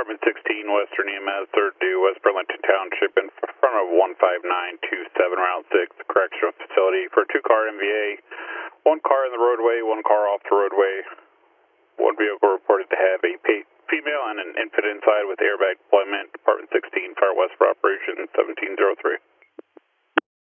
Department 16, Western EMS, 3rd due, West Burlington Township, in front of 15927, Route 6, Correctional Facility, for a 2-car MVA, 1 car in the roadway, 1 car off the roadway. 1 vehicle reported to have a female and an infant inside with airbag deployment. Department 16, Fire West for Operation 1703.